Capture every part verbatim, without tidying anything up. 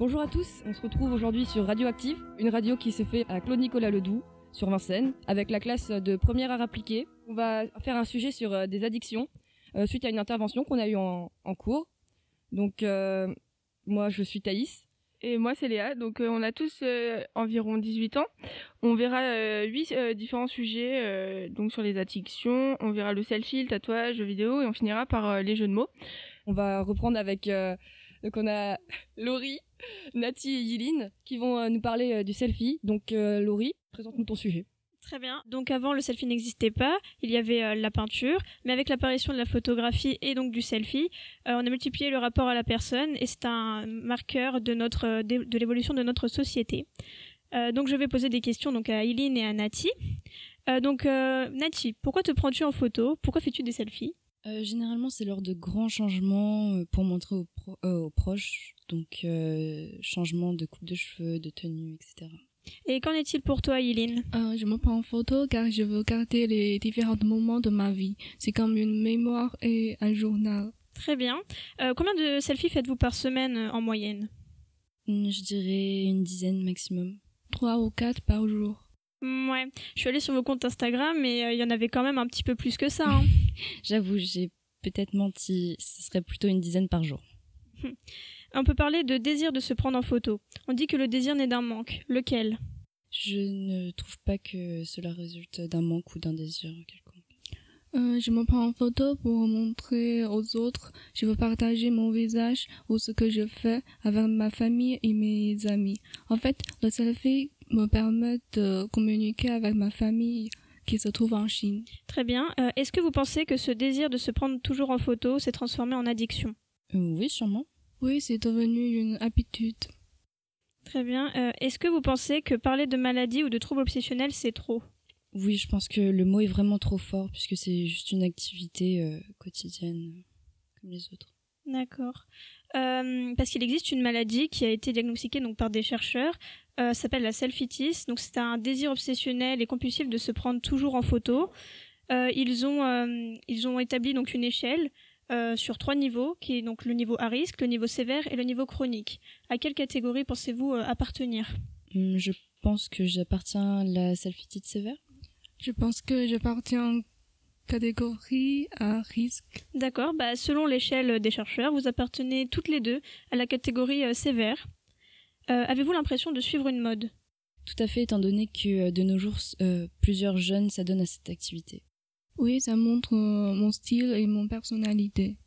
Bonjour à tous, on se retrouve aujourd'hui sur Radioactive, une radio qui se fait à Claude Nicolas Ledoux, sur Vincennes, avec la classe de première art appliqué. On va faire un sujet sur euh, des addictions, euh, suite à une intervention qu'on a eue en, en cours. Donc, euh, moi, je suis Thaïs. Et moi, c'est Léa. Donc, euh, on a tous euh, environ dix-huit ans. On verra euh, huit euh, différents sujets euh, donc sur les addictions. On verra le selfie, le tatouage, le vidéo, et on finira par euh, les jeux de mots. On va reprendre avec... Euh, donc, on a Laurie, Nati et Yiline qui vont euh, nous parler euh, du selfie. Donc, euh, Laurie, présente-nous ton sujet. Très bien. Donc avant, le selfie n'existait pas. Il y avait euh, la peinture, mais avec l'apparition de la photographie et donc du selfie, euh, on a multiplié le rapport à la personne et c'est un marqueur de notre de, de l'évolution de notre société. Euh, donc je vais poser des questions donc à Yiline et à Nati. Euh, donc euh, Nati, pourquoi te prends-tu en photo ? Pourquoi fais-tu des selfies ? euh, Généralement, c'est lors de grands changements pour montrer aux, pro- euh, aux proches, donc euh, changement de coupe de cheveux, de tenue, et cetera. Et qu'en est-il pour toi, Yiline ? euh, Je me prends en photo car je veux garder les différents moments de ma vie. C'est comme une mémoire et un journal. Très bien. Euh, combien de selfies faites-vous par semaine en moyenne ? Je dirais une dizaine maximum. Trois ou quatre par jour. Ouais, je suis allée sur vos comptes Instagram et il euh, y en avait quand même un petit peu plus que ça. Hein. J'avoue, j'ai peut-être menti. Ce serait plutôt une dizaine par jour. On peut parler de désir de se prendre en photo. On dit que le désir naît d'un manque. Lequel ? Je ne trouve pas que cela résulte d'un manque ou d'un désir quelconque. Euh, je me prends en photo pour montrer aux autres. Je veux partager mon visage ou ce que je fais avec ma famille et mes amis. En fait, le selfie me permet de communiquer avec ma famille qui se trouve en Chine. Très bien. Euh, est-ce que vous pensez que ce désir de se prendre toujours en photo s'est transformé en addiction ? euh, Oui, sûrement. Oui, c'est devenu une habitude. Très bien. Euh, est-ce que vous pensez que parler de maladie ou de troubles obsessionnels, c'est trop ? Oui, je pense que le mot est vraiment trop fort puisque c'est juste une activité euh, quotidienne euh, comme les autres. D'accord. Euh, parce qu'il existe une maladie qui a été diagnostiquée donc par des chercheurs, euh, s'appelle la selfitis. Donc c'est un désir obsessionnel et compulsif de se prendre toujours en photo. Euh, ils ont euh, ils ont établi donc une échelle euh, sur trois niveaux, qui est donc le niveau à risque, le niveau sévère et le niveau chronique. À quelle catégorie pensez-vous euh, appartenir ? Hum, je pense que j'appartiens à la selfitis sévère. Je pense que j'appartiens en catégorie à risque. D'accord, bah selon l'échelle des chercheurs, vous appartenez toutes les deux à la catégorie euh, sévère. Euh, avez-vous l'impression de suivre une mode ? Tout à fait, étant donné que de nos jours, euh, plusieurs jeunes s'adonnent à cette activité. Oui, ça montre euh, mon style et mon personnalité.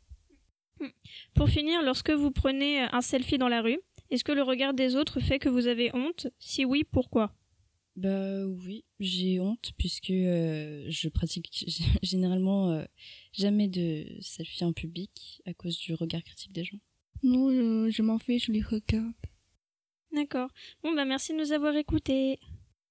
Pour finir, lorsque vous prenez un selfie dans la rue, est-ce que le regard des autres fait que vous avez honte ? Si oui, pourquoi ? Bah oui, j'ai honte puisque euh, je pratique g- généralement euh, jamais de selfie en public à cause du regard critique des gens. Non, je, je m'en fiche, je les regarde. D'accord. Bon bah merci de nous avoir écoutés.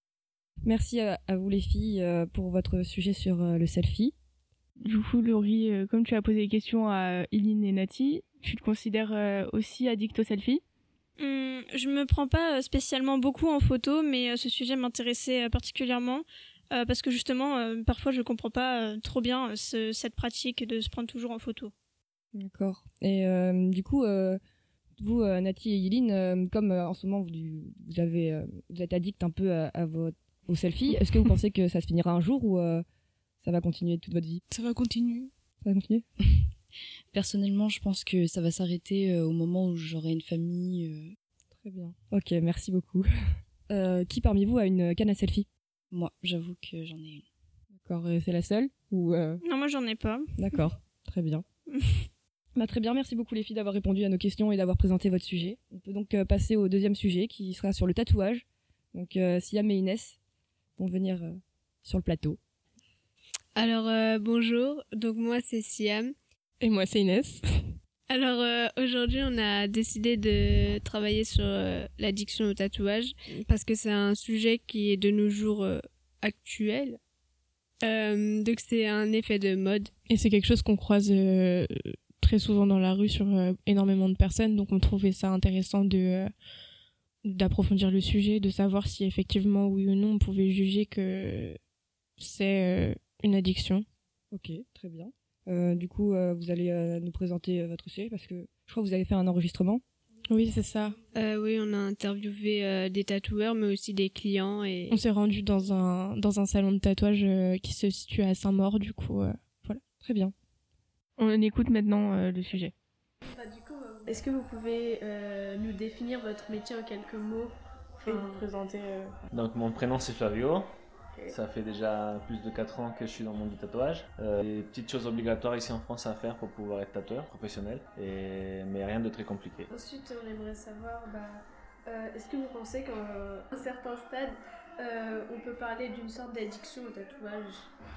Merci à, à vous les filles euh, pour votre sujet sur euh, le selfie. Du coup, Laurie, euh, comme tu as posé des questions à Yiline et Nati, tu te considères euh, aussi addict au selfie ? Hum, je me prends pas spécialement beaucoup en photo, mais euh, ce sujet m'intéressait euh, particulièrement euh, parce que justement, euh, parfois je comprends pas euh, trop bien euh, ce, cette pratique de se prendre toujours en photo. D'accord. Et euh, du coup, euh, vous, euh, Nati et Yiline, euh, comme euh, en ce moment vous, vous, avez, euh, vous êtes addict un peu à, à votre, au selfie, est-ce que vous pensez que ça se finira un jour ou euh, ça va continuer toute votre vie ? Ça va continuer. Ça va continuer ? Personnellement, je pense que ça va s'arrêter euh, au moment où j'aurai une famille. Euh... Très bien. Ok, merci beaucoup. Euh, qui parmi vous a une canne à selfie ? Moi, j'avoue que j'en ai une. D'accord, et c'est la seule ou euh... Non, moi j'en ai pas. D'accord, très bien. Bah, très bien, merci beaucoup les filles d'avoir répondu à nos questions et d'avoir présenté votre sujet. On peut donc euh, passer au deuxième sujet qui sera sur le tatouage. Donc euh, Siam et Inès vont venir euh, sur le plateau. Alors euh, bonjour, donc moi c'est Siam. Et moi, c'est Inès. Alors euh, aujourd'hui, on a décidé de travailler sur euh, l'addiction au tatouage parce que c'est un sujet qui est de nos jours euh, actuel. Euh, donc c'est un effet de mode. Et c'est quelque chose qu'on croise euh, très souvent dans la rue sur euh, énormément de personnes, donc on trouvait ça intéressant de euh, d'approfondir le sujet, de savoir si effectivement, oui ou non, on pouvait juger que c'est euh, une addiction. Ok, très bien. Euh, du coup, euh, vous allez euh, nous présenter euh, votre sujet parce que je crois que vous avez fait un enregistrement. Oui, c'est ça. Euh, oui, on a interviewé euh, des tatoueurs, mais aussi des clients. Et... On s'est rendu dans un, dans un salon de tatouage euh, qui se situe à Saint-Maur, du coup, euh, voilà, très bien. On écoute maintenant euh, le sujet. Bah, du coup, est-ce que vous pouvez euh, nous définir votre métier en quelques mots Et vous présenter euh... Donc mon prénom c'est Flavio. Ça fait déjà plus de quatre ans que je suis dans le monde du tatouage. Euh, des petites choses obligatoires ici en France à faire pour pouvoir être tatoueur professionnel, et... mais rien de très compliqué. Ensuite, on aimerait savoir, bah, euh, est-ce que vous pensez qu'à un certain stade, euh, on peut parler d'une sorte d'addiction au tatouage ?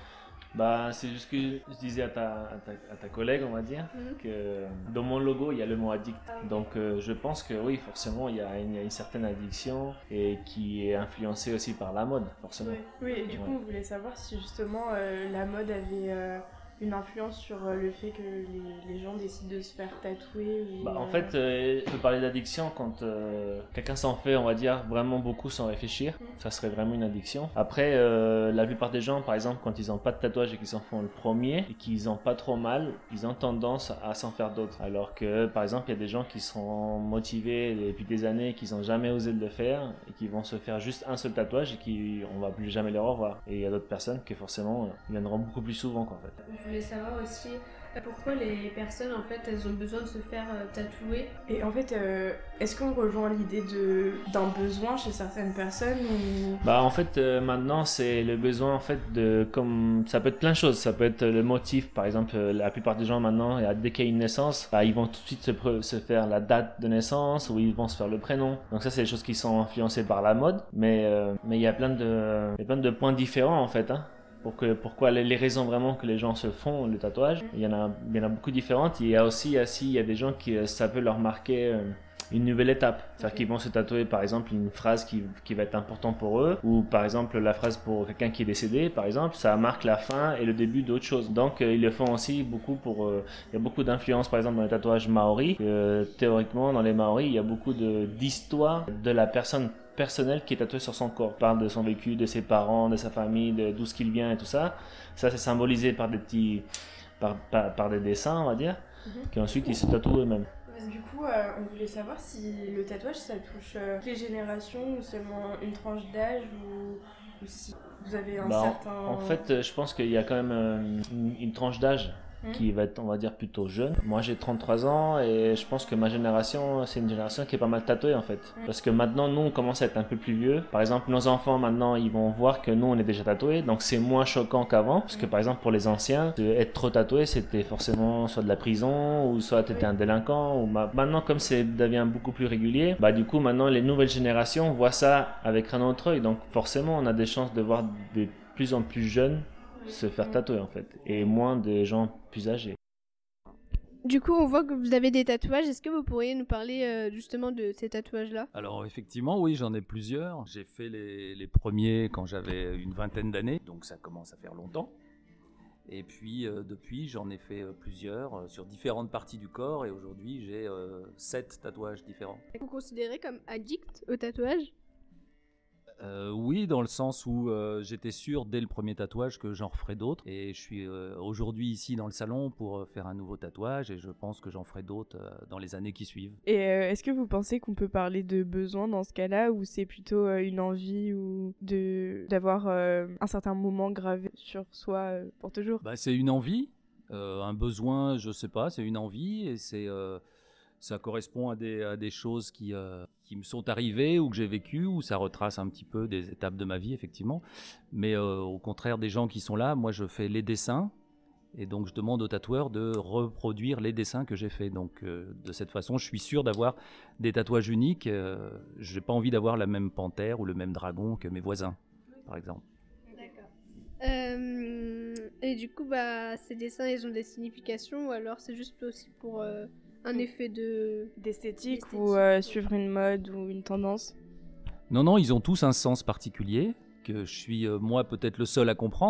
Bah, c'est juste que je disais à ta, à ta, à ta collègue, on va dire, mmh. que dans mon logo, il y a le mot addict. Ah, donc, euh, je pense que oui, forcément, il y, a une, il y a une certaine addiction et qui est influencée aussi par la mode, forcément. Oui, oui et du ouais. coup, on voulait savoir si justement euh, la mode avait euh, une influence sur euh, le fait que les, les gens décident de se faire tatouer. Ou, bah, en euh... fait, euh, on peut parler d'addiction quand euh, quelqu'un s'en fait, on va dire, vraiment beaucoup sans réfléchir. Mmh. Ça serait vraiment une addiction. Après, euh, la plupart des gens, par exemple, quand ils n'ont pas de tatouage et qu'ils s'en font le premier et qu'ils n'ont pas trop mal, ils ont tendance à s'en faire d'autres. Alors que, par exemple, il y a des gens qui sont motivés depuis des années et qui n'ont jamais osé de le faire et qui vont se faire juste un seul tatouage et qui on va plus jamais les revoir. Et il y a d'autres personnes qui, forcément, viendront beaucoup plus souvent, quoi, en fait. Je voulais savoir aussi pourquoi les personnes, en fait, elles ont besoin de se faire euh, tatouer. Et en fait, euh, est-ce qu'on rejoint l'idée de, d'un besoin chez certaines personnes ou... Bah, en fait, euh, maintenant, c'est le besoin, en fait, de... Comme... Ça peut être plein de choses. Ça peut être le motif, par exemple, euh, la plupart des gens, maintenant, dès qu'il y a une naissance, bah, ils vont tout de suite se, pre... se faire la date de naissance ou ils vont se faire le prénom. Donc ça, c'est des choses qui sont influencées par la mode. Mais euh, mais il y a plein de... il y a plein de points différents, en fait, hein. Pour que, pourquoi les, les raisons vraiment que les gens se font le tatouage. Il y en a, il y en a beaucoup différentes. Il y a aussi, aussi il y a des gens qui ça peut leur marquer une nouvelle étape. C'est-à-dire okay. qu'ils vont se tatouer par exemple une phrase qui, qui va être importante pour eux, ou par exemple la phrase pour quelqu'un qui est décédé, par exemple, ça marque la fin et le début d'autre chose. Donc euh, ils le font aussi beaucoup pour... Euh, il y a beaucoup d'influence par exemple dans les tatouages maoris. Euh, théoriquement dans les maoris, il y a beaucoup de, d'histoire de la personne personnel qui est tatoué sur son corps. Il parle de son vécu, de ses parents, de sa famille, de d'où ce qu'il vient et tout ça. Ça, c'est symbolisé par des petits... par, par, par des dessins, on va dire, mm-hmm. qui ensuite ils se tatouent eux-mêmes. Du coup, euh, on voulait savoir si le tatouage, ça touche euh, toutes les générations ou seulement une tranche d'âge ou, ou si vous avez un bah, certain... En, en fait, je pense qu'il y a quand même euh, une, une tranche d'âge qui va être, on va dire, plutôt jeune. Moi, j'ai trente-trois ans et je pense que ma génération, c'est une génération qui est pas mal tatouée, en fait. Parce que maintenant, nous, on commence à être un peu plus vieux. Par exemple, nos enfants, maintenant, ils vont voir que nous, on est déjà tatoués. Donc, c'est moins choquant qu'avant. Parce que, par exemple, pour les anciens, être trop tatoué, c'était forcément soit de la prison ou soit tu étais un délinquant. Ou ma... Maintenant, comme ça devient beaucoup plus régulier, bah, du coup, maintenant, les nouvelles générations voient ça avec un autre œil. Donc, forcément, on a des chances de voir de plus en plus jeunes se faire tatouer en fait, et moins de gens plus âgés. Du coup, on voit que vous avez des tatouages. Est-ce que vous pourriez nous parler euh, justement de ces tatouages-là ? Alors effectivement, oui, j'en ai plusieurs. J'ai fait les, les premiers quand j'avais une vingtaine d'années, donc ça commence à faire longtemps. Et puis euh, depuis, j'en ai fait euh, plusieurs euh, sur différentes parties du corps, et aujourd'hui, j'ai euh, sept tatouages différents. Vous vous considérez comme addict au tatouage ? Euh, oui, dans le sens où euh, j'étais sûr dès le premier tatouage que j'en referais d'autres, et je suis euh, aujourd'hui ici dans le salon pour faire un nouveau tatouage, et je pense que j'en ferai d'autres euh, dans les années qui suivent. Et euh, est-ce que vous pensez qu'on peut parler de besoin dans ce cas-là, ou c'est plutôt euh, une envie ou de d'avoir euh, un certain moment gravé sur soi euh, pour toujours ? Bah, c'est une envie, euh, un besoin, je sais pas, c'est une envie, et c'est euh, ça correspond à des, à des choses qui, euh, qui me sont arrivées ou que j'ai vécues, ou ça retrace un petit peu des étapes de ma vie, effectivement. Mais euh, au contraire des gens qui sont là, moi je fais les dessins, et donc je demande aux tatoueurs de reproduire les dessins que j'ai faits. Donc euh, de cette façon, je suis sûr d'avoir des tatouages uniques. Euh, je n'ai pas envie d'avoir la même panthère ou le même dragon que mes voisins, par exemple. D'accord. Euh, et du coup, bah, ces dessins, ils ont des significations, ou alors c'est juste aussi pour... Euh... un effet de... d'esthétique, d'esthétique ou euh, suivre une mode ou une tendance ? Non, non, ils ont tous un sens particulier, que je suis, euh, moi, peut-être le seul à comprendre,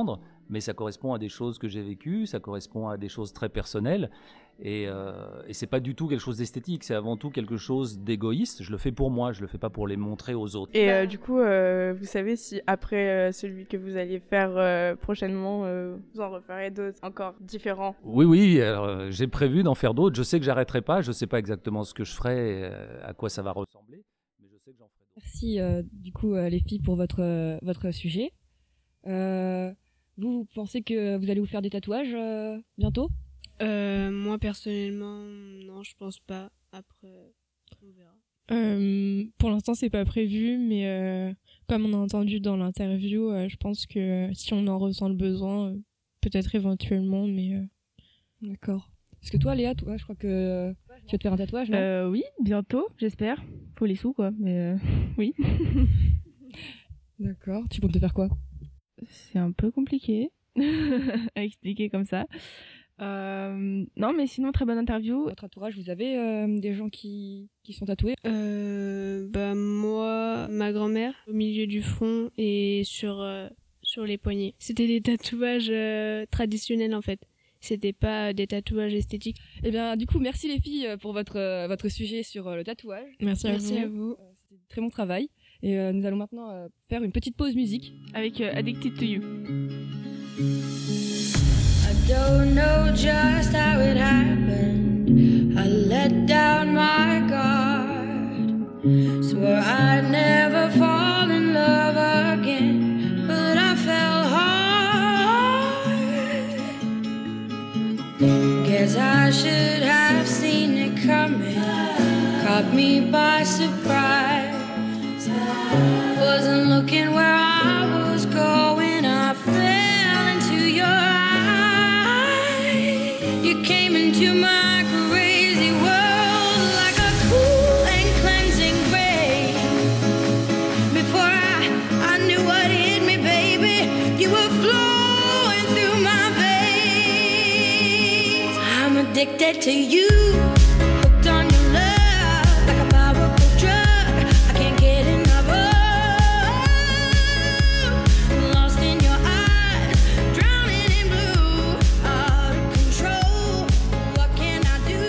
mais ça correspond à des choses que j'ai vécues, ça correspond à des choses très personnelles, et, euh, et c'est pas du tout quelque chose d'esthétique, c'est avant tout quelque chose d'égoïste. Je le fais pour moi, je le fais pas pour les montrer aux autres. Et euh, du coup, euh, vous savez si après euh, celui que vous allez faire euh, prochainement, euh, vous en referez d'autres encore différents? Oui, oui, alors, j'ai prévu d'en faire d'autres. Je sais que j'arrêterai pas, je sais pas exactement ce que je ferai, euh, à quoi ça va ressembler, mais je sais que j'en ferai d'autres. Merci euh, du coup euh, les filles pour votre euh, votre sujet. Euh, vous, vous pensez que vous allez vous faire des tatouages euh, bientôt? Euh, moi personnellement, non, je pense pas. Après, on verra. Euh, pour l'instant, c'est pas prévu, mais euh, comme on a entendu dans l'interview, euh, je pense que si on en ressent le besoin, euh, peut-être éventuellement, mais... Euh... D'accord. Parce que toi, Léa, toi, je crois que tu vas te faire un tatouage, non? euh, Oui, bientôt, j'espère. Faut les sous, quoi, mais euh, oui. D'accord. Tu comptes te faire quoi? C'est un peu compliqué à expliquer comme ça. Euh, non, mais sinon, très bonne interview. Votre entourage, vous avez euh, des gens qui, qui sont tatoués? Euh, bah moi, ma grand-mère, au milieu du front et sur, euh, sur les poignets. C'était des tatouages euh, traditionnels en fait. C'était pas des tatouages esthétiques. Eh bien, du coup, merci les filles pour votre, euh, votre sujet sur euh, le tatouage. Merci, Merci à à vous. vous. Euh, C'était très bon travail. Et euh, nous allons maintenant euh, faire une petite pause musique. Avec euh, Addicted to You. I don't know just how it happened. I let down my guard. Swore I'd never fall in love again, but I fell hard. Guess I should have seen it coming. Caught me by surprise. Wasn't looking where I was going. I fell into your eyes. You came into my crazy world like a cool and cleansing rain. Before I, I knew what hit me, baby, you were flowing through my veins. I'm addicted to you, hooked on your love like a powerful drug. I can't get enough of. Lost in your eyes, drowning in blue, out of control. What can I do?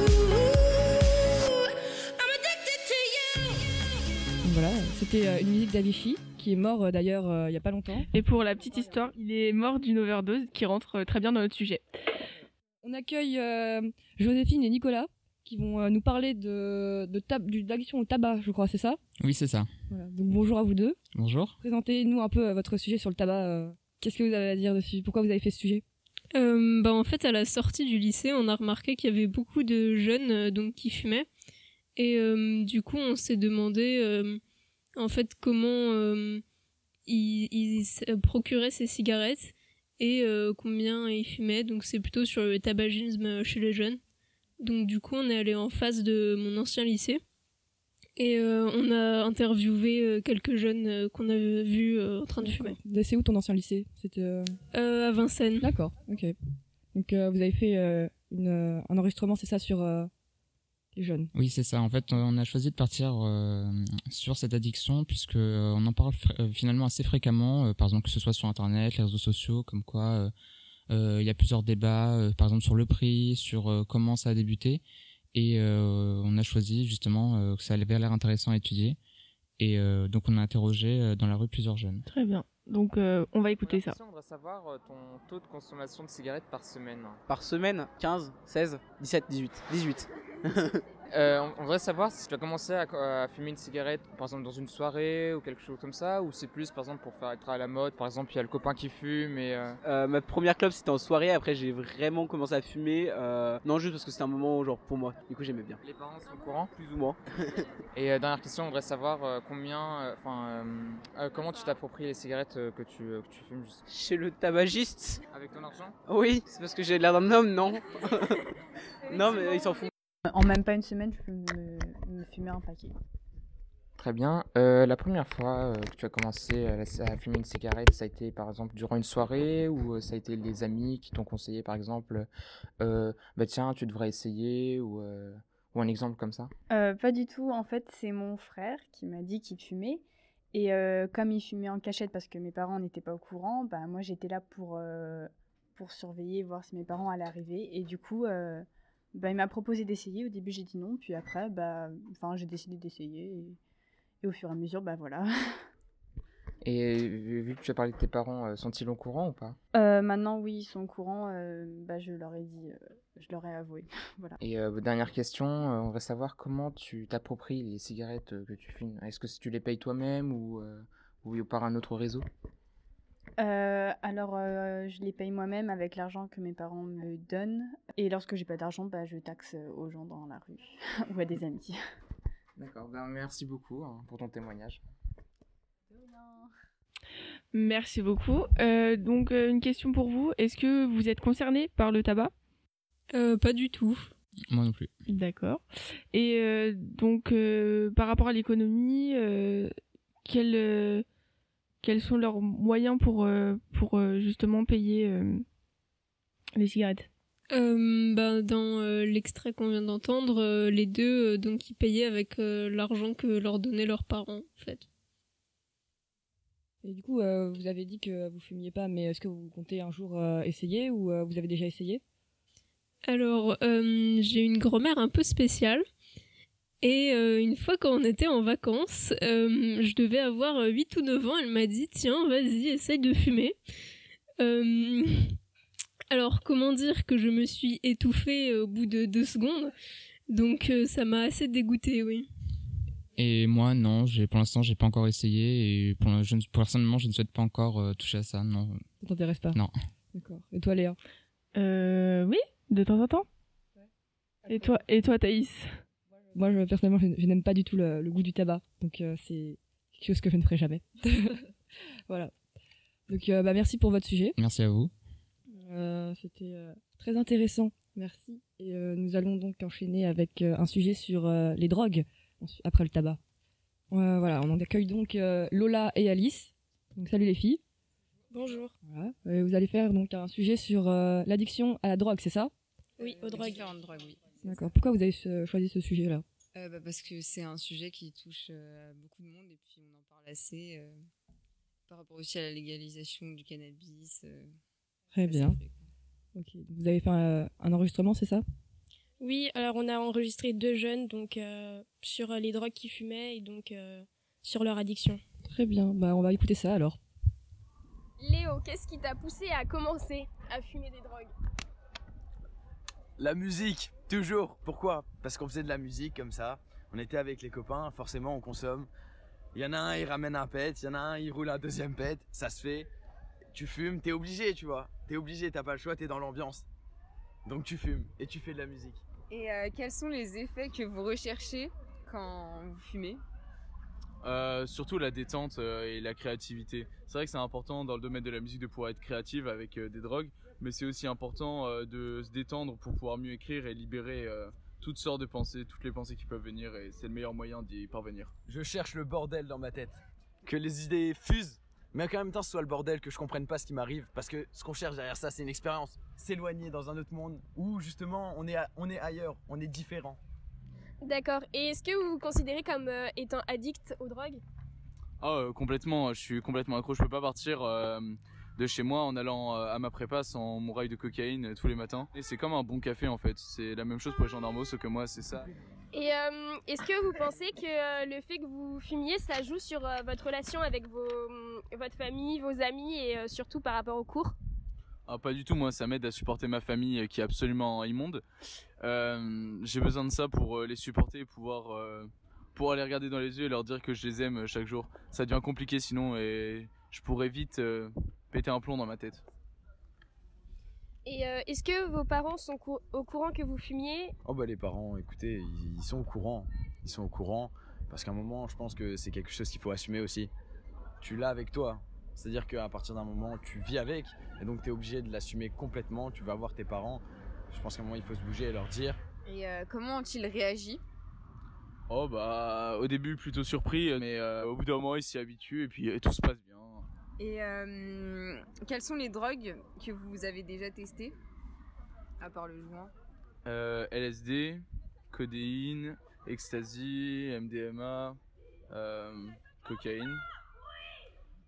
I'm addicted to you. Voilà, c'était euh, une musique d'Avicii, qui est mort euh, d'ailleurs euh, il y a pas longtemps. Et pour la petite histoire, il est mort d'une overdose qui rentre euh, très bien dans notre sujet. On accueille euh, Joséphine et Nicolas, qui vont euh, nous parler de, de tab- du- d'addiction au tabac, je crois, c'est ça? Oui, c'est ça. Voilà. Donc bonjour à vous deux. Bonjour. Présentez-nous un peu euh, votre sujet sur le tabac. euh, Qu'est-ce que vous avez à dire dessus? Pourquoi vous avez fait ce sujet? Euh, bah en fait, à la sortie du lycée, on a remarqué qu'il y avait beaucoup de jeunes euh, donc qui fumaient. Et euh, du coup, on s'est demandé euh, en fait comment euh, ils, ils s- procuraient ces cigarettes et euh, combien ils fumaient. Donc c'est plutôt sur le tabagisme chez les jeunes. Donc du coup, on est allé en face de mon ancien lycée et euh, on a interviewé euh, quelques jeunes euh, qu'on avait vus euh, en train de fumer. C'est où ton ancien lycée? C'était euh, Euh, à Vincennes. D'accord, ok. Donc euh, vous avez fait euh, une, euh, un enregistrement, c'est ça, sur euh, les jeunes? Oui, c'est ça. En fait, on a choisi de partir euh, sur cette addiction puisque euh, on en parle fr- euh, finalement assez fréquemment, euh, par exemple que ce soit sur Internet, les réseaux sociaux, comme quoi euh, euh, il y a plusieurs débats, euh, par exemple sur le prix, sur euh, comment ça a débuté. Et euh, on a choisi justement euh, que ça avait l'air intéressant à étudier. Et euh, donc on a interrogé euh, dans la rue plusieurs jeunes. Très bien. Donc euh, on va écouter ça. On voudrait savoir euh, ton taux de consommation de cigarettes par semaine. Par semaine, quinze, seize, dix-sept, dix-huit. dix-huit. Euh, on, on voudrait savoir si tu as commencé à, à fumer une cigarette, par exemple dans une soirée ou quelque chose comme ça, ou c'est plus par exemple pour faire être à la mode, par exemple il y a le copain qui fume et... Euh... Euh, ma première clope c'était en soirée, après j'ai vraiment commencé à fumer, euh, non juste parce que c'était un moment genre pour moi, du coup j'aimais bien. Les parents sont au courant? Plus ou moins. Et euh, dernière question, on voudrait savoir euh, combien, enfin euh, euh, comment tu t'appropries les cigarettes euh, que, tu, euh, que tu fumes juste... Chez le tabagiste. Avec ton argent? Oui, c'est parce que j'ai l'air d'un homme, non? Non mais il s'en fout. En même pas une semaine, je peux me, me fumer un paquet. Très bien. Euh, la première fois euh, que tu as commencé à, à fumer une cigarette, ça a été par exemple durant une soirée ou euh, ça a été les amis qui t'ont conseillé par exemple, euh, bah tiens, tu devrais essayer ou, euh, ou un exemple comme ça? euh, Pas du tout. En fait, c'est mon frère qui m'a dit qu'il fumait Et euh, comme ils fumaient en cachette parce que mes parents n'étaient pas au courant, bah, moi j'étais là pour, euh, pour surveiller, voir si mes parents allaient arriver. Et du coup, euh, bah, il m'a proposé d'essayer. Au début j'ai dit non, puis après bah, enfin, j'ai décidé d'essayer. Et, et au fur et à mesure, bah voilà. Et vu vu que tu as parlé de tes parents, euh, sont-ils au courant ou pas? Euh, maintenant oui, ils sont au courant, euh, bah, je leur ai dit, euh, je leur ai avoué. Voilà. Et euh, dernière question, euh, on va savoir comment tu t'appropries les cigarettes euh, que tu fumes. Est-ce que tu les payes toi-même ou, euh, ou par un autre réseau? Euh, alors, euh, je les paye moi-même avec l'argent que mes parents me donnent. Et lorsque j'ai pas d'argent, bah, je taxe aux gens dans la rue ou à des amis. D'accord, ben, merci beaucoup hein, pour ton témoignage. Merci beaucoup. Euh, donc, euh, une question pour vous. Est-ce que vous êtes concerné par le tabac? Euh, pas du tout. Moi non plus. D'accord. Et euh, donc, euh, par rapport à l'économie, euh, quels, euh, quels sont leurs moyens pour, euh, pour euh, justement payer euh, les cigarettes? Euh, bah, dans euh, l'extrait qu'on vient d'entendre, euh, les deux, euh, donc, ils payaient avec euh, l'argent que leur donnaient leurs parents, en fait. Et du coup, euh, vous avez dit que vous fumiez pas, mais est-ce que vous comptez un jour euh, essayer ou euh, vous avez déjà essayé? Alors, euh, j'ai une grand-mère un peu spéciale. Et euh, une fois quand on était en vacances, euh, je devais avoir huit ou neuf ans, elle m'a dit « Tiens, vas-y, essaye de fumer euh... ». Alors, comment dire que je me suis étouffée au bout de deux secondes. Donc, euh, ça m'a assez dégoûtée, oui. Et moi, non, j'ai, pour l'instant, j'ai pas encore essayé. Et pour, je, personnellement, je ne souhaite pas encore euh, toucher à ça, non. Ça t'intéresse pas? Non. D'accord. Et toi, Léa? Euh, oui, de temps en temps. Ouais. Et toi, et toi, Thaïs? Moi, je, personnellement, je, je n'aime pas du tout le, le goût du tabac. Donc, euh, c'est quelque chose que je ne ferai jamais. Voilà. Donc, euh, bah, merci pour votre sujet. Merci à vous. Euh, c'était euh, très intéressant. Merci. Et euh, nous allons donc enchaîner avec euh, un sujet sur euh, les drogues après le tabac. Euh, voilà, on en accueille donc euh, Lola et Alice. Donc, salut les filles. Bonjour. Voilà. Euh, vous allez faire donc un sujet sur euh, l'addiction à la drogue, c'est ça? Oui, aux drogues. Différentes drogues, oui. D'accord. Pourquoi vous avez euh, choisi ce sujet-là? euh, bah Parce que c'est un sujet qui touche euh, beaucoup de monde et puis on en parle assez euh, par rapport aussi à la légalisation du cannabis. Euh, Très bien. Ok. Vous avez fait un, un enregistrement, c'est ça? Oui, alors on a enregistré deux jeunes donc euh, sur les drogues qu'ils fumaient et donc euh, sur leur addiction. Très bien. Bah, on va écouter ça alors. Léo, qu'est-ce qui t'a poussé à commencer à fumer des drogues? La musique, toujours. Pourquoi? Parce qu'on faisait de la musique comme ça. On était avec les copains, forcément on consomme. Il y en a un, il ramène un pet, il y en a un, il roule un deuxième pet. Ça se fait. Tu fumes, t'es obligé, tu vois. T'es obligé, t'as pas le choix, t'es dans l'ambiance. Donc tu fumes et tu fais de la musique. Et euh, quels sont les effets que vous recherchez quand vous fumez? Euh, surtout la détente euh, et la créativité. C'est vrai que c'est important dans le domaine de la musique de pouvoir être créative avec euh, des drogues, mais c'est aussi important euh, de se détendre pour pouvoir mieux écrire et libérer euh, toutes sortes de pensées, toutes les pensées qui peuvent venir, et c'est le meilleur moyen d'y parvenir. Je cherche le bordel dans ma tête. Que les idées fusent, mais qu'en même temps ce soit le bordel, que je comprenne pas ce qui m'arrive, parce que ce qu'on cherche derrière ça, c'est une expérience. S'éloigner dans un autre monde où justement on est, à, on est ailleurs, on est différent. D'accord. Et est-ce que vous vous considérez comme euh, étant addict aux drogues? Ah, euh, complètement, je suis complètement accro, je peux pas partir euh, de chez moi en allant euh, à ma prépa sans mon rail de cocaïne euh, tous les matins. Et c'est comme un bon café en fait, c'est la même chose pour les gens normaux, sauf que moi c'est ça. Et euh, est-ce que vous pensez que euh, le fait que vous fumiez, ça joue sur euh, votre relation avec vos, votre famille, vos amis et euh, surtout par rapport aux cours? Ah, pas du tout, moi ça m'aide à supporter ma famille qui est absolument immonde. Euh, j'ai besoin de ça pour euh, les supporter, pouvoir, euh, pouvoir les regarder dans les yeux et leur dire que je les aime chaque jour. Ça devient compliqué sinon et je pourrais vite euh, péter un plomb dans ma tête. Et euh, est-ce que vos parents sont cou- au courant que vous fumiez? Oh bah les parents, écoutez, ils, ils sont au courant. Ils sont au courant parce qu'à un moment, je pense que c'est quelque chose qu'il faut assumer aussi. Tu l'as avec toi. C'est-à-dire qu'à partir d'un moment, tu vis avec et donc tu es obligé de l'assumer complètement. Tu vas voir tes parents. Je pense qu'à un moment, il faut se bouger et leur dire. Et euh, comment ont-ils réagi? Oh bah au début plutôt surpris, mais euh, au bout d'un moment ils s'y habituent et puis et tout se passe bien. Et euh, quelles sont les drogues que vous avez déjà testées, à part le joint? euh, L S D, codéine, ecstasy, M D M A, euh, cocaïne.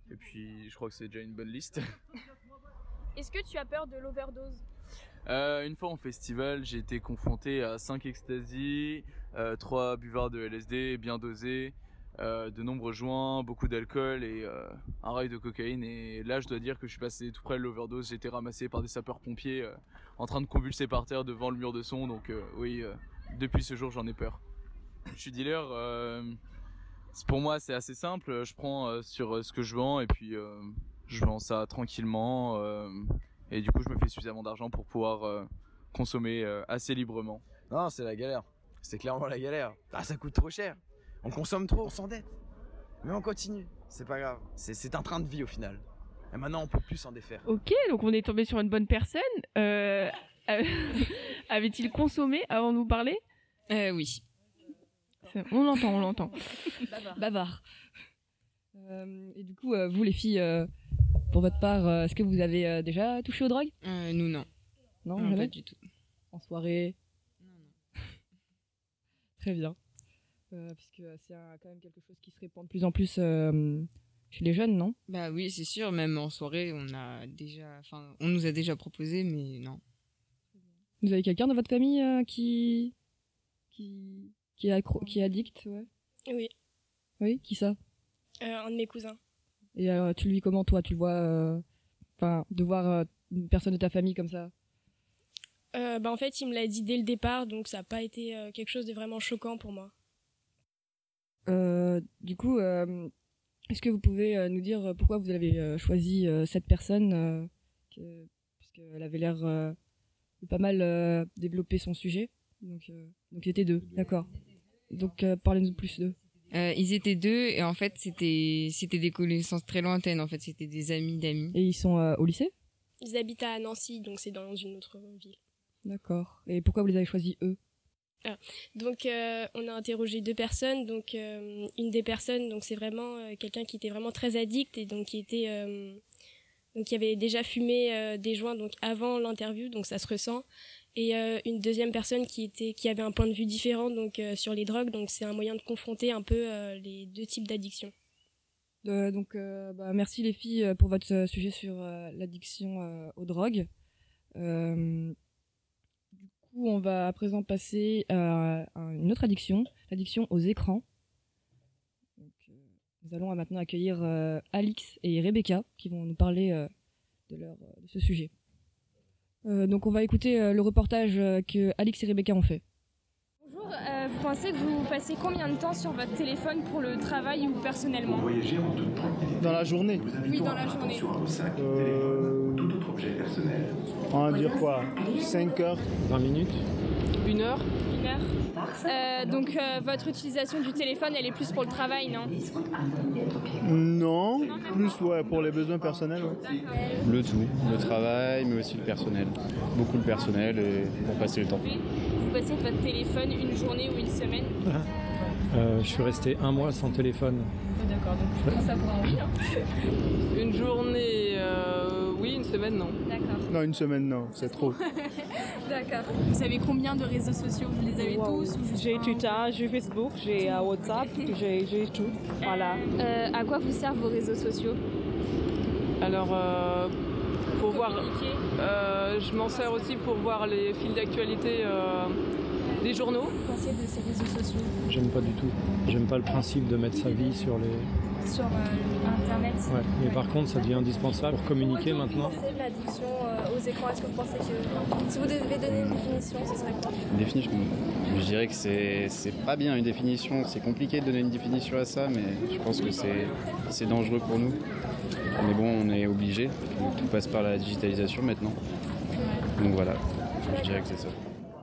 Et puis je crois que c'est déjà une bonne liste. Est-ce que tu as peur de l'overdose? Euh, une fois en festival, j'ai été confronté à cinq ecstasy, euh, trois buvards de L S D bien dosés, euh, de nombreux joints, beaucoup d'alcool et euh, un rail de cocaïne. Et là, je dois dire que je suis passé tout près de l'overdose. J'ai été ramassé par des sapeurs-pompiers euh, en train de convulser par terre devant le mur de son. Donc euh, oui, euh, depuis ce jour, j'en ai peur. Je suis dealer. Euh, pour moi, c'est assez simple. Je prends euh, sur ce que je vends et puis euh, je vends ça tranquillement. Euh, Et du coup, je me fais suffisamment d'argent pour pouvoir euh, consommer euh, assez librement. Non, c'est la galère. C'est clairement la galère. Ah, ça coûte trop cher. On consomme trop, on s'endette. Mais on continue. C'est pas grave. C'est, c'est un train de vie au final. Et maintenant, on peut plus s'en défaire. Ok, donc on est tombé sur une bonne personne. Euh, avait-il consommé avant de nous parler? euh, Oui. On l'entend, on l'entend. Bavard. Bavard. Euh, et du coup, euh, vous les filles, euh, pour votre part, euh, est-ce que vous avez euh, déjà touché aux drogues? euh, Nous, non. Non, non jamais pas du tout. En soirée? Non, non. Très bien. Euh, puisque c'est un, quand même quelque chose qui se répand de plus en plus euh, chez les jeunes, non? Bah oui, c'est sûr. Même en soirée, on a déjà, enfin, on nous a déjà proposé, mais non. Vous avez quelqu'un dans votre famille euh, qui qui qui est accro... qui est addict, ouais? Oui. Oui, qui ça? Euh, un de mes cousins. Et alors, tu le vis comment, toi? Tu le vois, enfin, euh, de voir euh, une personne de ta famille comme ça? euh, Bah en fait, il me l'a dit dès le départ, donc ça n'a pas été euh, quelque chose de vraiment choquant pour moi. Euh, du coup, euh, est-ce que vous pouvez euh, nous dire pourquoi vous avez euh, choisi euh, cette personne, euh, que, puisqu'elle avait l'air euh, de pas mal euh, développer son sujet. Donc, euh, donc ils étaient deux, d'accord. Donc euh, parlez-nous plus d'eux. Euh, ils étaient deux et en fait c'était c'était des connaissances très lointaines. En fait, c'était des amis d'amis. Et ils sont euh, au lycée? Ils habitent à Nancy, donc c'est dans une autre ville. D'accord. Et pourquoi vous les avez choisis eux? Ah. Donc euh, on a interrogé deux personnes. Donc euh, une des personnes, donc c'est vraiment euh, quelqu'un qui était vraiment très addict et donc qui était euh, donc qui avait déjà fumé euh, des joints donc avant l'interview, donc ça se ressent. Et euh, une deuxième personne qui était qui avait un point de vue différent donc euh, sur les drogues. Donc c'est un moyen de confronter un peu euh, les deux types d'addiction. Euh, donc euh, bah, merci les filles pour votre euh, sujet sur euh, l'addiction euh, aux drogues. Euh, du coup, on va à présent passer à, à une autre addiction, l'addiction aux écrans. Donc, euh, nous allons maintenant accueillir euh, Alix et Rebecca qui vont nous parler euh, de, leur, de ce sujet. Euh, donc on va écouter euh, le reportage euh, que Alix et Rebecca ont fait. Bonjour, euh, vous pensez que vous passez combien de temps sur votre téléphone pour le travail ou personnellement? Voyager en toute tranquillité. Dans la journée? Oui, dans la journée. Euh... ou tout autre objet personnel. On va dire quoi? cinq heures? vingt minutes? Une heure? Une heure. Euh, donc euh, votre utilisation du téléphone, elle est plus pour le travail, non? Non, plus ouais, pour les besoins personnels. Ouais. Le tout, le travail, mais aussi le personnel. Beaucoup le personnel et pour passer le temps. Vous passez de votre téléphone une journée ou une semaine? Euh, je suis resté un mois sans téléphone. D'accord, donc je prends ça pour un oui. Hein. Une journée, euh, oui, une semaine, non. D'accord. Non, une semaine, non, c'est trop. D'accord. Vous savez combien de réseaux sociaux? Vous les avez wow. tous? J'ai Twitter, j'ai Facebook, j'ai uh, WhatsApp, j'ai, j'ai tout. Voilà. Euh, à quoi vous servent vos réseaux sociaux? Alors, euh, pour voir. Euh, je m'en sers aussi pour voir les fils d'actualité euh, des journaux. Vous pensez de ces réseaux sociaux? J'aime pas du tout. J'aime pas le principe de mettre sa vie sur les. Sur euh, Internet. Ouais, mais par contre, ça devient indispensable pour communiquer maintenant. Vous pensez de l'addiction euh, aux écrans? Est-ce que vous pensez que si vous devez donner une définition, ce serait quoi? Une définition, je dirais que c'est, c'est pas bien une définition. C'est compliqué de donner une définition à ça, mais je pense que c'est, c'est dangereux pour nous. Mais bon, on est obligé. Tout passe par la digitalisation maintenant. Donc voilà, je dirais que c'est ça.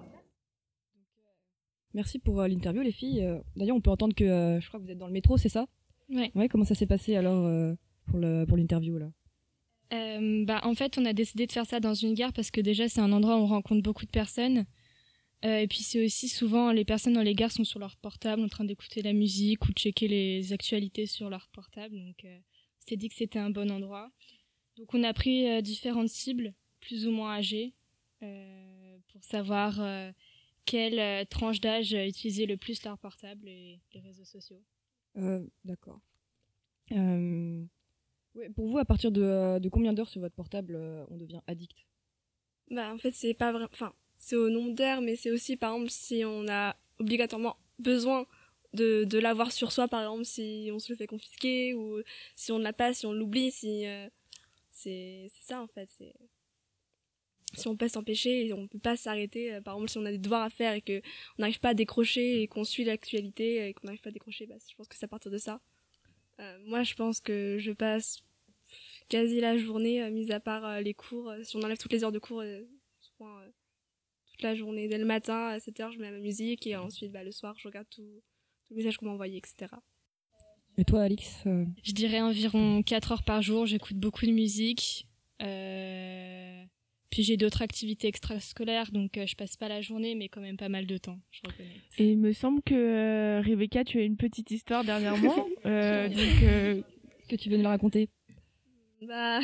Merci pour euh, l'interview les filles. Euh, d'ailleurs, on peut entendre que euh, je crois que vous êtes dans le métro, c'est ça? Ouais. Ouais. Comment ça s'est passé alors euh, pour le pour l'interview là? Euh, bah en fait, on a décidé de faire ça dans une gare parce que déjà c'est un endroit où on rencontre beaucoup de personnes. Euh, et puis c'est aussi souvent les personnes dans les gares sont sur leur portable en train d'écouter la musique ou de checker les actualités sur leur portable. Donc euh, on s'est dit que c'était un bon endroit. Donc on a pris euh, différentes cibles plus ou moins âgées euh, pour savoir euh, quelle euh, tranche d'âge utilisait le plus leur portable et les réseaux sociaux. Euh, d'accord. Euh, Ouais, pour vous, à partir de, de combien d'heures sur votre portable euh, on devient addict? Bah, en fait, c'est pas vrai. Enfin, c'est au nombre d'heures, mais c'est aussi, par exemple, si on a obligatoirement besoin de, de l'avoir sur soi, par exemple, si on se le fait confisquer, ou si on ne l'a pas, si on l'oublie, si. Euh, c'est, c'est ça, en fait. C'est... Si on peut s'empêcher et on peut pas s'arrêter, euh, par exemple, si on a des devoirs à faire et qu'on n'arrive pas à décrocher et qu'on suit l'actualité et qu'on n'arrive pas à décrocher, bah, je pense que c'est à partir de ça. Euh, moi, je pense que je passe quasi la journée, euh, mis à part euh, les cours. Euh, si on enlève toutes les heures de cours, euh, souvent, euh, toute la journée. Dès le matin, à sept heures, je mets ma musique et ensuite, bah, le soir, je regarde tout, tous les messages qu'on m'a envoyés, et cetera. Et toi, Alix euh... Je dirais environ quatre heures par jour. J'écoute beaucoup de musique. Euh... Puis j'ai d'autres activités extrascolaires, donc euh, je passe pas la journée, mais quand même pas mal de temps, je reconnais. Et il me semble que euh, Rebecca, tu as une petite histoire dernièrement, euh, donc euh... que tu veux nous la raconter? Bah,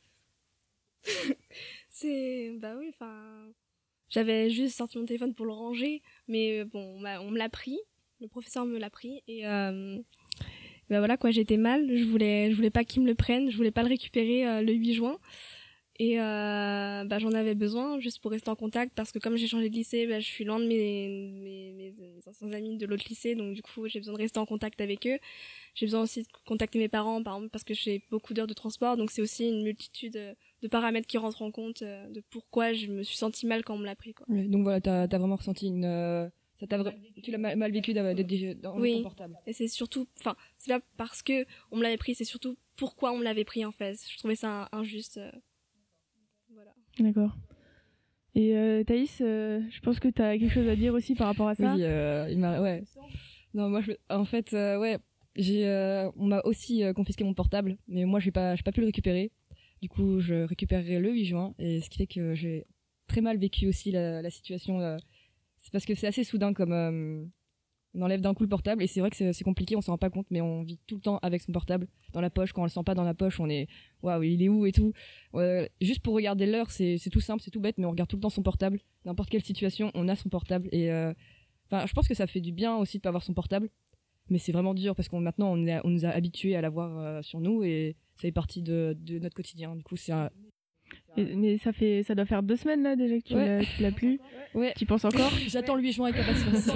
c'est, bah oui, enfin, j'avais juste sorti mon téléphone pour le ranger, mais bon, on, on me l'a pris, le professeur me l'a pris, et euh, bah voilà quoi, j'étais mal, je voulais, je voulais pas qu'il me le prenne, je voulais pas le récupérer euh, le huit juin. Et euh, bah, j'en avais besoin juste pour rester en contact parce que comme j'ai changé de lycée, bah, je suis loin de mes, mes, mes, mes anciens amis de l'autre lycée, donc du coup j'ai besoin de rester en contact avec eux. J'ai besoin aussi de contacter mes parents par exemple parce que j'ai beaucoup d'heures de transport, donc c'est aussi une multitude de paramètres qui rentrent en compte de pourquoi je me suis sentie mal quand on me l'a pris, quoi. Ouais, donc voilà, t'as, t'as vraiment ressenti une... Euh, ça t'a vra... Tu l'as mal, mal vécu d'être dans oui. ton portable. Et c'est surtout... Enfin, c'est pas parce que on me l'avait pris, c'est surtout pourquoi on me l'avait pris en fait. Je trouvais ça injuste. Euh... D'accord. Et euh, Thaïs, euh, je pense que tu as quelque chose à dire aussi par rapport à ça. Oui, euh, il m'a, ouais. Non, moi, je, en fait, euh, ouais, j'ai, euh, on m'a aussi euh, confisqué mon portable, mais moi, j'ai pas, j'ai pas pu le récupérer. Du coup, je récupérerai le huit juin, et ce qui fait que j'ai très mal vécu aussi la, la situation. Euh, c'est parce que c'est assez soudain, comme euh, on enlève d'un coup le portable, et c'est vrai que c'est, c'est compliqué, on s'en rend pas compte, mais on vit tout le temps avec son portable dans la poche. Quand on le sent pas dans la poche, on est waouh, il est où et tout. Euh, juste pour regarder l'heure, c'est, c'est tout simple, c'est tout bête, mais on regarde tout le temps son portable. N'importe quelle situation, on a son portable. Et enfin, euh, je pense que ça fait du bien aussi de pas avoir son portable, mais c'est vraiment dur parce qu'on maintenant on, a, on nous a habitués à l'avoir euh, sur nous et ça fait partie de, de notre quotidien. Du coup, c'est un... Et, mais ça fait, ça doit faire deux semaines là déjà que tu ouais. l'as, tu l'as plus. Ouais. Tu y penses encore? J'attends le huit juin avec impatience.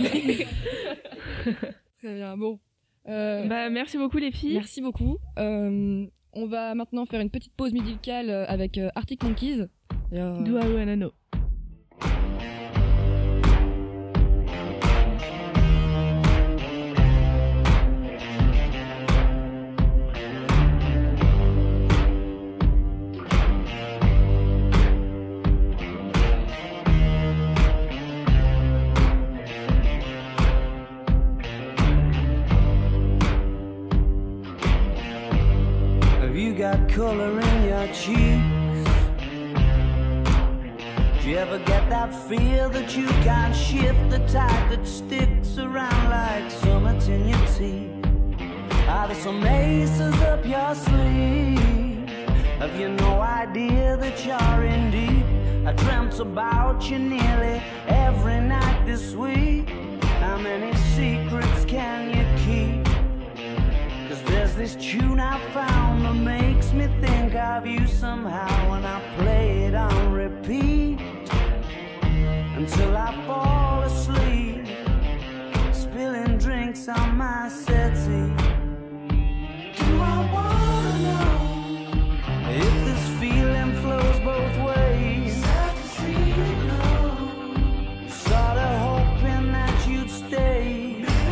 Très bien, bon. Euh, bah, merci beaucoup les filles. Merci beaucoup. Euh, on va maintenant faire une petite pause musicale avec euh, Arctic Monkeys. Euh... Duao Anano. Got color in your cheeks. Do you ever get that feel that you can't shift, the tide that sticks around like summits in your teeth? Are there some aces up your sleeve? Have you no idea that you're in deep? I dreamt about you nearly every night this week. How many secrets can you keep? Cause there's this tune I found that makes me think of you somehow, and I play it on repeat until I fall asleep, spilling drinks on my settee. Do I wanna know if this feeling flows both ways? Sad to see you go. Sorta hoping that you'd stay.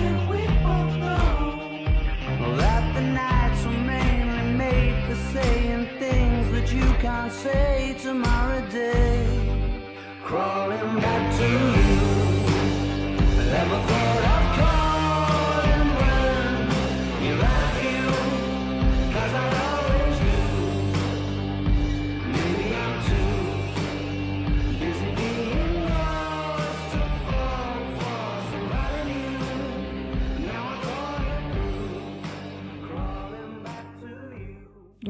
That the nights were mainly made for saying things that you can't say tomorrow day. Crawling back to you. Never thought I'd call and run. You're like you, cause I always do. Maybe I'm too busy being lost to fall for somebody new. Now I thought it through. Donc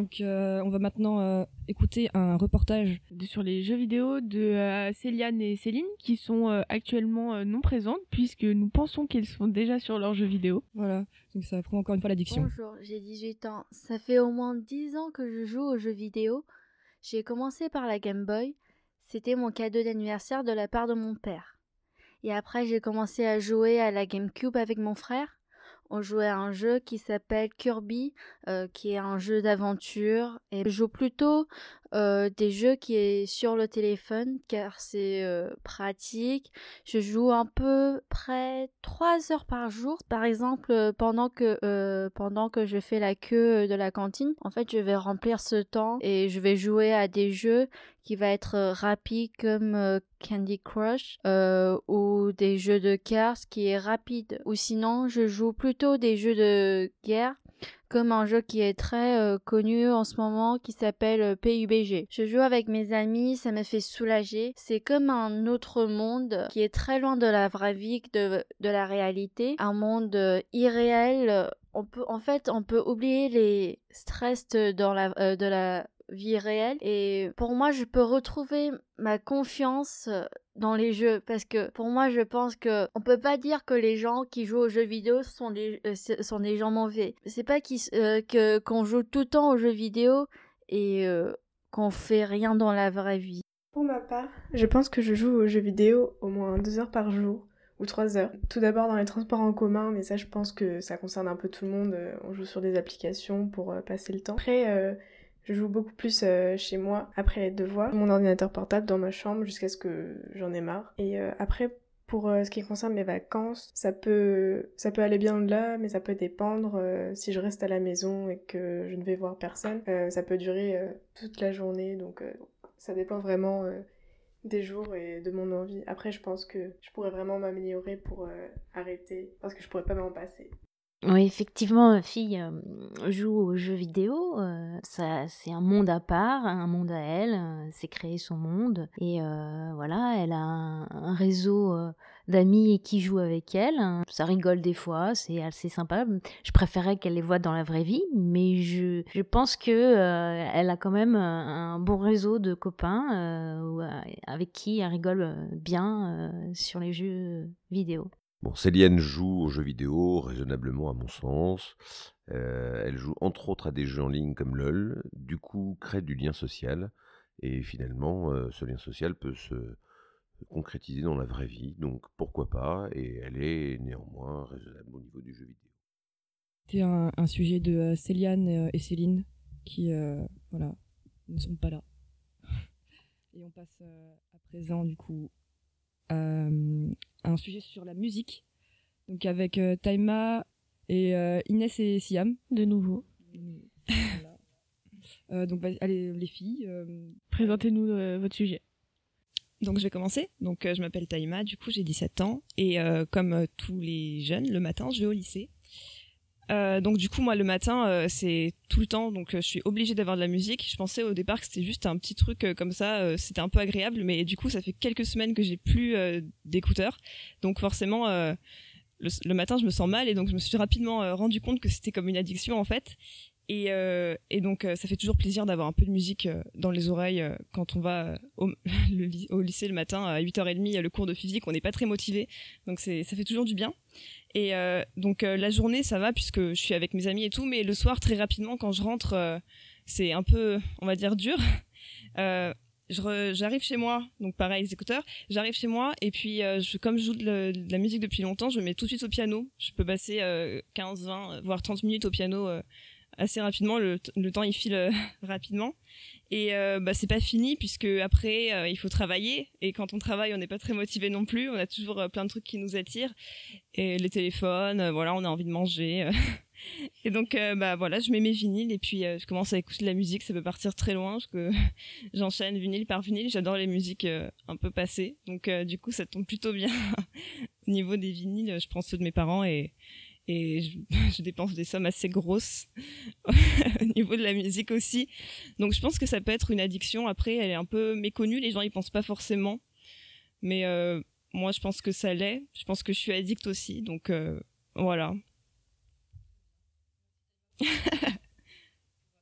Donc euh, on va maintenant euh, écouter un reportage sur les jeux vidéo de euh, Céliane et Céline qui sont euh, actuellement euh, non présentes puisque nous pensons qu'elles sont déjà sur leurs jeux vidéo. Voilà, donc ça prouve encore une fois l'addiction. Bonjour, j'ai dix-huit ans. Ça fait au moins dix ans que je joue aux jeux vidéo. J'ai commencé par la Game Boy. C'était mon cadeau d'anniversaire de la part de mon père. Et après j'ai commencé à jouer à la GameCube avec mon frère. On jouait à un jeu qui s'appelle Kirby, euh, qui est un jeu d'aventure. Et je joue plutôt euh, des jeux qui est sur le téléphone, car c'est euh, pratique. Je joue un peu près trois heures par jour. Par exemple, euh, pendant que euh, pendant que je fais la queue de la cantine, en fait, je vais remplir ce temps et je vais jouer à des jeux qui va être euh, rapide comme euh, Candy Crush euh, ou des jeux de cartes qui est rapide. Ou sinon, je joue plutôt des jeux de guerre comme un jeu qui est très euh, connu en ce moment qui s'appelle euh, P U B G. Je joue avec mes amis, ça me fait soulager. C'est comme un autre monde qui est très loin de la vraie vie, de, de la réalité. Un monde euh, irréel. On peut, en fait, on peut oublier les stress dans la, euh, de la vie réelle et pour moi je peux retrouver ma confiance dans les jeux parce que pour moi je pense que on peut pas dire que les gens qui jouent aux jeux vidéo sont des euh, sont des gens mauvais. C'est pas qu'ils, euh, que qu'on joue tout le temps aux jeux vidéo et euh, qu'on fait rien dans la vraie vie. Pour ma part, je pense que je joue aux jeux vidéo au moins deux heures par jour ou trois heures. Tout d'abord dans les transports en commun, mais ça je pense que ça concerne un peu tout le monde. On joue sur des applications pour euh, passer le temps. Après euh, je joue beaucoup plus euh, chez moi après les devoirs, mon ordinateur portable dans ma chambre jusqu'à ce que j'en ai marre. Et euh, après, pour euh, ce qui concerne mes vacances, ça peut, ça peut aller bien au-delà, mais ça peut dépendre. Euh, si je reste à la maison et que je ne vais voir personne, euh, ça peut durer euh, toute la journée. Donc euh, ça dépend vraiment euh, des jours et de mon envie. Après, je pense que je pourrais vraiment m'améliorer pour euh, arrêter, parce que je pourrais pas m'en passer. Oui, effectivement, ma fille euh, joue aux jeux vidéo. Euh, ça, c'est un monde à part, un monde à elle. Euh, c'est créer son monde. Et euh, voilà, elle a un, un réseau euh, d'amis qui jouent avec elle. Ça rigole des fois, c'est assez sympa. Je préférais qu'elle les voie dans la vraie vie, mais je, je pense que euh, elle a quand même un, un bon réseau de copains euh, avec qui elle rigole bien euh, sur les jeux vidéo. Bon, Céliane joue aux jeux vidéo raisonnablement à mon sens. Euh, elle joue entre autres à des jeux en ligne comme LOL, du coup crée du lien social. Et finalement, euh, ce lien social peut se concrétiser dans la vraie vie, donc pourquoi pas. Et elle est néanmoins raisonnable au niveau du jeu vidéo. C'est un, un sujet de euh, Céliane et Céline qui euh, voilà, ne sont pas là. Et on passe euh, à présent du coup Euh, un sujet sur la musique, donc avec euh, Taïma et euh, Inès et Siam de nouveau. Voilà. euh, donc allez les filles, euh... présentez-nous euh, votre sujet. Donc je vais commencer. Donc euh, je m'appelle Taïma, du coup j'ai dix-sept ans et euh, comme euh, tous les jeunes, le matin je vais au lycée. Euh, donc du coup moi le matin euh, c'est tout le temps, donc euh, je suis obligée d'avoir de la musique. Je pensais au départ que c'était juste un petit truc euh, comme ça, euh, c'était un peu agréable, mais du coup ça fait quelques semaines que j'ai plus euh, d'écouteurs, donc forcément euh, le, le matin je me sens mal et donc je me suis rapidement euh, rendu compte que c'était comme une addiction en fait. Et, euh, et donc euh, ça fait toujours plaisir d'avoir un peu de musique euh, dans les oreilles euh, quand on va euh, au, le, au lycée le matin à huit heures trente, le cours de physique, on n'est pas très motivé, donc c'est, ça fait toujours du bien. Et euh, donc euh, la journée ça va puisque je suis avec mes amis et tout, mais le soir très rapidement quand je rentre euh, c'est un peu, on va dire, dur. euh, je re, j'arrive chez moi, donc pareil les écouteurs, j'arrive chez moi et puis euh, je, comme je joue de, le, de la musique depuis longtemps, je me mets tout de suite au piano. Je peux passer euh, quinze, vingt, voire trente minutes au piano euh, assez rapidement, le, le temps il file euh, rapidement. Et euh, bah c'est pas fini puisque après euh, il faut travailler et quand on travaille on n'est pas très motivé non plus, on a toujours euh, plein de trucs qui nous attirent et les téléphones, euh, voilà, on a envie de manger euh. Et donc euh, bah voilà, je mets mes vinyles et puis euh, je commence à écouter de la musique, ça peut partir très loin parce que j'enchaîne vinyle par vinyle, j'adore les musiques euh, un peu passées, donc euh, du coup ça tombe plutôt bien. Au niveau des vinyles, je prends ceux de mes parents et et je, je dépense des sommes assez grosses au niveau de la musique aussi. Donc je pense que ça peut être une addiction. Après, elle est un peu méconnue, les gens y pensent pas forcément. Mais euh, moi, je pense que ça l'est. Je pense que je suis addict aussi. Donc euh, voilà.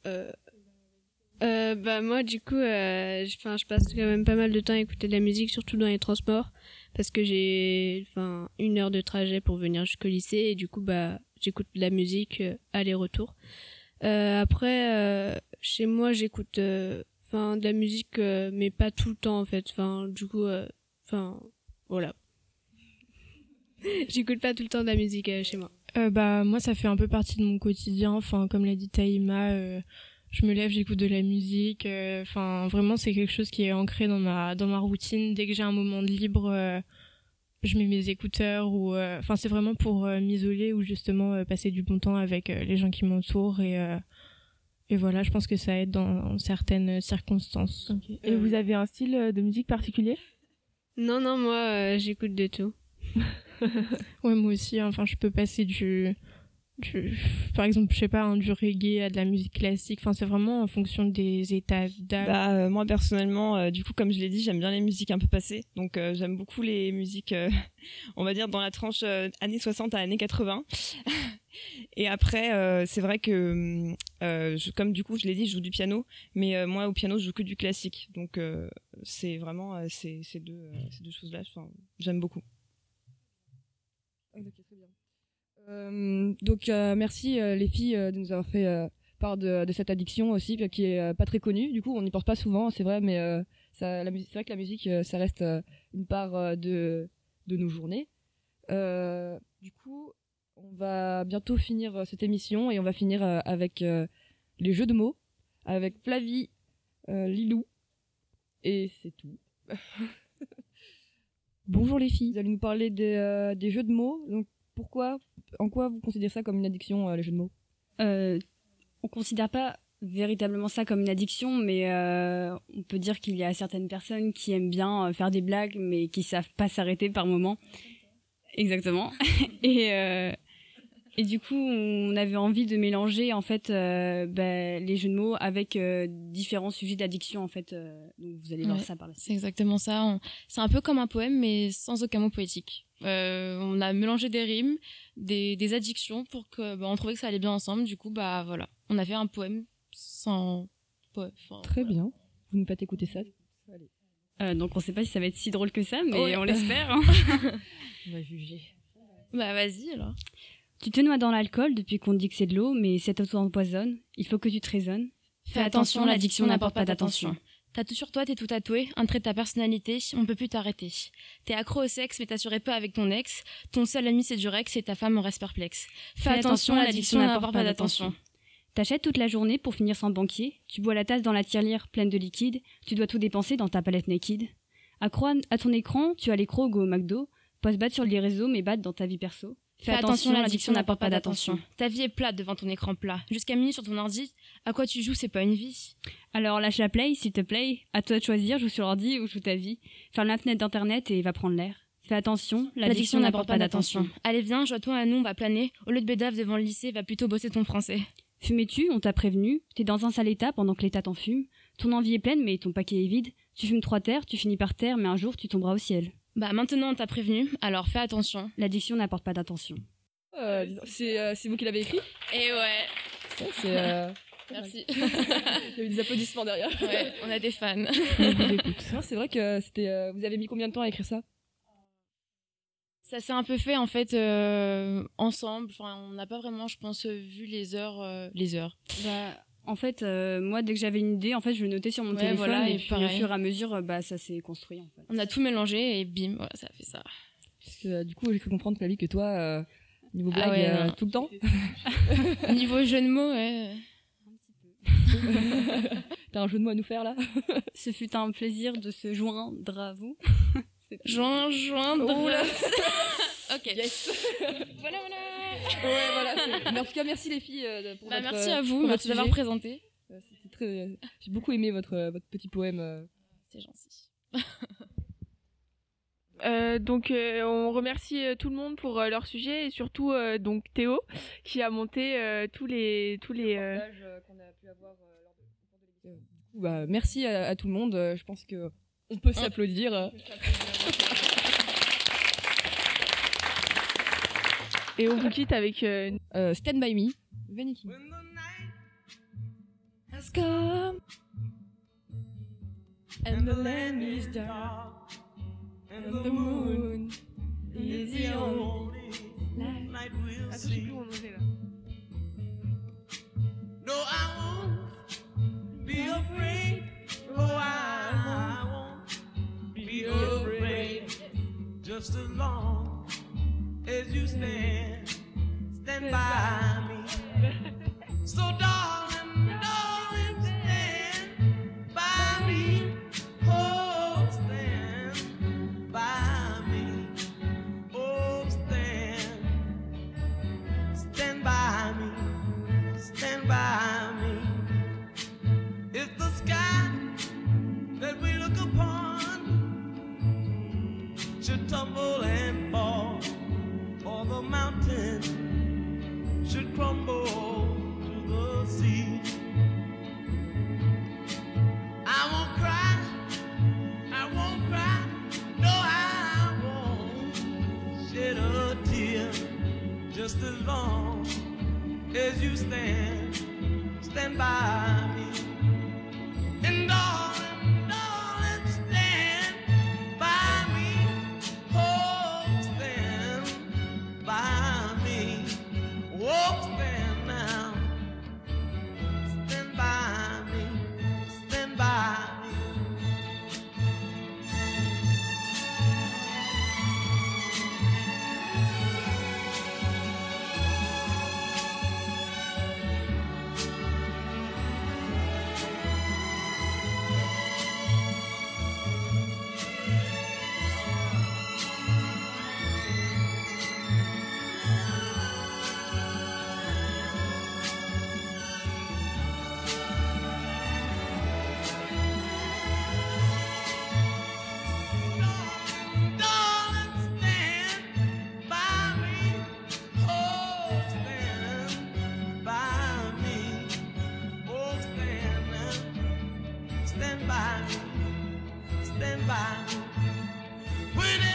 Euh, euh, bah moi du coup, euh, je, je passe quand même pas mal de temps à écouter de la musique, surtout dans les transports, parce que j'ai enfin une heure de trajet pour venir jusqu'au lycée et du coup bah j'écoute de la musique euh, aller-retour. Euh, après, euh, chez moi j'écoute enfin euh, de la musique, euh, mais pas tout le temps en fait. Enfin du coup, enfin euh, voilà. J'écoute pas tout le temps de la musique euh, chez moi. Euh, bah moi ça fait un peu partie de mon quotidien. Enfin comme l'a dit Taïma, euh, je me lève, j'écoute de la musique. Enfin euh, vraiment c'est quelque chose qui est ancré dans ma dans ma routine. Dès que j'ai un moment de libre, euh, je mets mes écouteurs ou enfin euh, c'est vraiment pour euh, m'isoler ou justement euh, passer du bon temps avec euh, les gens qui m'entourent et euh, et voilà, je pense que ça aide dans certaines circonstances. Okay. Et euh... vous avez un style de musique particulier? Non non moi euh, j'écoute de tout. Ouais, moi aussi, hein. Enfin je peux passer du, du par exemple je sais pas hein, du reggae à de la musique classique, enfin c'est vraiment en fonction des états d'âge. Bah euh, moi personnellement euh, du coup comme je l'ai dit j'aime bien les musiques un peu passées, donc euh, j'aime beaucoup les musiques euh, on va dire dans la tranche euh, années soixante à années quatre-vingts. Et après euh, c'est vrai que euh, je, comme du coup je l'ai dit je joue du piano, mais euh, moi au piano je joue que du classique, donc euh, c'est vraiment euh, ces, ces deux euh, ces deux choses là j'aime beaucoup. Ok, très bien. Euh, donc euh, merci euh, les filles euh, de nous avoir fait euh, part de, de cette addiction aussi, qui est euh, pas très connue. Du coup, on n'y pense pas souvent, c'est vrai, mais euh, ça, la, c'est vrai que la musique, euh, ça reste euh, une part euh, de de nos journées. Euh, du coup, on va bientôt finir euh, cette émission et on va finir euh, avec euh, les jeux de mots, avec Flavie, euh, Lilou, et c'est tout. Bonjour les filles, vous allez nous parler des, euh, des jeux de mots. Donc pourquoi, en quoi vous considérez ça comme une addiction, euh, les jeux de mots? euh, On considère pas véritablement ça comme une addiction, mais euh, on peut dire qu'il y a certaines personnes qui aiment bien euh, faire des blagues, mais qui savent pas s'arrêter par moment. Exactement. et euh, et du coup, on avait envie de mélanger en fait euh, bah, les jeux de mots avec euh, différents sujets d'addiction en fait. Euh, donc vous allez voir ouais, ça par la suite. C'est exactement ça. On... C'est un peu comme un poème, mais sans aucun mot poétique. Euh, on a mélangé des rimes, des, des addictions pour que bah, on trouvait que ça allait bien ensemble. Du coup, bah voilà, on a fait un poème sans poème. Enfin, Très voilà. bien. Vous nous faites écouter ça. Allez. Euh, donc on sait pas si ça va être si drôle que ça, mais ouais. On l'espère. Hein. On va juger. Bah vas-y alors. Tu te noies dans l'alcool depuis qu'on te dit que c'est de l'eau, mais cette eau t'empoisonne. Il faut que tu te raisonnes. Fais attention, l'addiction n'apporte pas d'attention. T'as tout sur toi, t'es tout tatoué, un trait de ta personnalité, on peut plus t'arrêter. T'es accro au sexe, mais t'assurais pas avec ton ex. Ton seul ami c'est du Rex et ta femme en reste perplexe. Fais attention, l'addiction n'apporte pas d'attention. T'achètes toute la journée pour finir sans banquier. Tu bois la tasse dans la tirelire pleine de liquide. Tu dois tout dépenser dans ta palette naked. Accro à ton écran, tu as l'écro au go au McDo. Pas se battre sur les réseaux, mais battre dans ta vie perso. Fais attention, l'addiction n'apporte pas d'attention. Ta vie est plate devant ton écran plat. Jusqu'à minuit sur ton ordi, à quoi tu joues, c'est pas une vie. Alors lâche la play, s'il te plaît. À toi de choisir, joue sur l'ordi ou joue ta vie. Ferme la fenêtre d'internet et va prendre l'air. Fais attention, l'addiction n'apporte pas d'attention. Allez viens, joins-toi à nous, on va planer. Au lieu de bédave devant le lycée, va plutôt bosser ton français. Fumais-tu, on t'a prévenu. T'es dans un sale état pendant que l'état t'enfume. Ton envie est pleine, mais ton paquet est vide. Tu fumes trois terres, tu finis par terre, mais un jour tu tomberas au ciel. Bah maintenant on t'a prévenu, alors fais attention. L'addiction n'apporte pas d'attention. Euh, c'est, euh, c'est vous qui l'avez écrit? Et ouais. Ça, c'est, euh... Merci. Il y a eu des applaudissements derrière. Ouais, on a des fans. On vous écoute. Non, c'est vrai que c'était. Euh, vous avez mis combien de temps à écrire ça? Ça s'est un peu fait en fait euh, ensemble. Enfin, on n'a pas vraiment, je pense, vu les heures, euh, les heures. Bah, en fait, euh, moi, dès que j'avais une idée, en fait, je le notais sur mon ouais, téléphone voilà, et, et puis pareil. au fur et à mesure, bah, ça s'est construit. En fait. On a tout mélangé et bim, voilà, ça a fait ça. Parce que euh, du coup, j'ai cru comprendre, Flavie, que toi, euh, niveau blague, ah ouais, euh, tout le temps. Niveau jeu de mots, ouais. T'as un jeu de mots à nous faire là? Ce fut un plaisir de se joindre à vous. Joint, joindre. Oh là. Ok. Yes. Voilà, voilà. Ouais, voilà. C'est... Mais en tout cas, merci les filles euh, pour bah, votre. Merci à vous, pour merci d'avoir présenté. Euh, c'était très. J'ai beaucoup aimé votre euh, votre petit poème. Euh... C'est gentil. Euh, donc euh, on remercie euh, tout le monde pour euh, leur sujet et surtout euh, donc Théo qui a monté euh, tous les tous les euh... qu'on a pu avoir euh, lors de, de du coup, bah, merci à, à tout le monde. Euh, je pense que on peut s'applaudir. Euh. Et on vous quitte avec euh... Euh, Stand By Me, Vanity. has come, and the land is dark, and the moon is the only light we'll see. No, I won't be afraid. No, I won't be afraid. Just as long as you stand, stand by me. So darling, darling, stand by me. Oh, stand by me. Oh, stand, stand by me. Stand by me. It's the sky that we look upon should tumble and fall, or the mountain should crumble to the sea. I won't cry, I won't cry, no, I won't shed a tear, just as long as you stand, stand by me. And darling, darling, stand by me. Oh, stand by me. Oh, stand now. Stand by me. Stand by me. Stand by me, stand by me. When